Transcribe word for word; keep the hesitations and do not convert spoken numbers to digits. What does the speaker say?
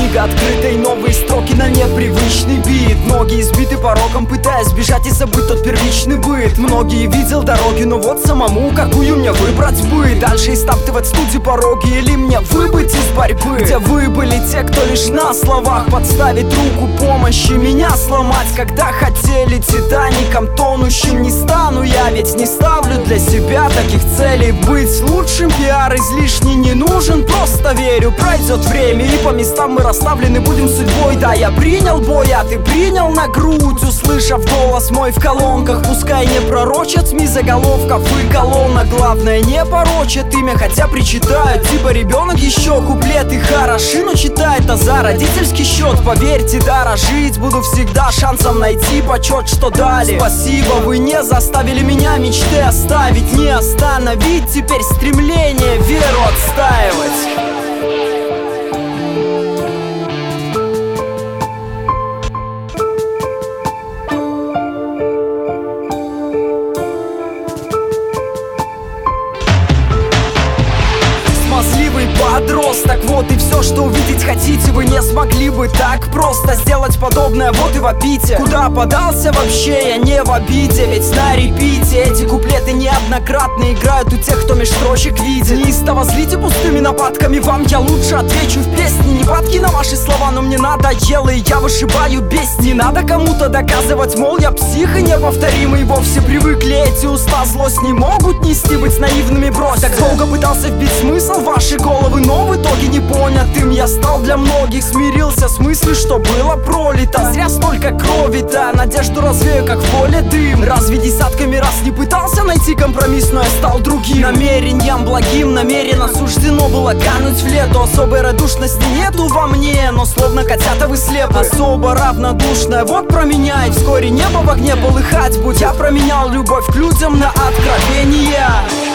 книга открыта и новые строки на непривычный бит. Многие избиты пороком, пытаясь бежать и забыть тот первичный быт. Многие видел дороги, но вот самому какую мне выбрать бы. Дальше истаптывать студии пороги или мне выбыть из борьбы, где вы были те, кто лишь на словах подставить руку помощи, меня сломать, когда хотели титаником тонущим. Не стану я, ведь не ставлю для себя таких целей. Быть лучшим, пиар излишний не нужен, просто верю, пройдет время и по местам мы расставлены будем судьбой. Да, я принял бой, а ты принял на грудь, услышав голос мой в колонках. Пускай не пророчат СМИ заголовков и колонок, главное не порочат имя, хотя причитают, типа ребенок еще куплеты хороши, но читает а за родительский счет. Поверьте, дорожить буду всегда шансом найти почет, что дали. Спасибо, вы не заставили меня мечты оставить, не остановить теперь стремление веру отстаивать. Смазливый подросток, вот и все, что увидеть хотите. Вы не смогли бы так просто сделать подобное, вот и вопите. Куда подался вообще, я не в обиде, ведь на репите эти куплеты неоднократно играют у тех, кто меж строчек видит. Неистово злите пустыми нападками, вам я лучше отвечу в песне. Не падки на ваши слова, но мне надоело, и я вышибаю бес. Не надо кому-то доказывать, мол, я псих и неповторимый. Вовсе привыкли эти уста, злость не могут нести, быть наивными брось. Так долго пытался вбить смысл в ваши головы, но в итоге не понятым я стал для многих. Смирился с мыслью, что было пролито, зря столько крови-то, надежду развею, как в поле дым. Разве десятками раз не пытался найти компромисс, но я стал другим. Намерением благим намеренно суждено было кануть в лету. Особой радушности нету во мне, но словно котята вы слепы. Особо равнодушная, вот про меня, и вскоре небо в огне полыхать будет. Я променял любовь к людям на откровения.